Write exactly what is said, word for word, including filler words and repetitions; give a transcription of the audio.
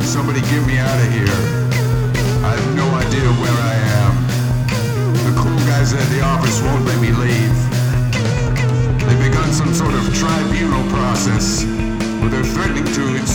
Somebody get me out of here. I have no idea where I am. The cool guys at the office won't let me leave. They've begun some sort of tribunal process where they're threatening to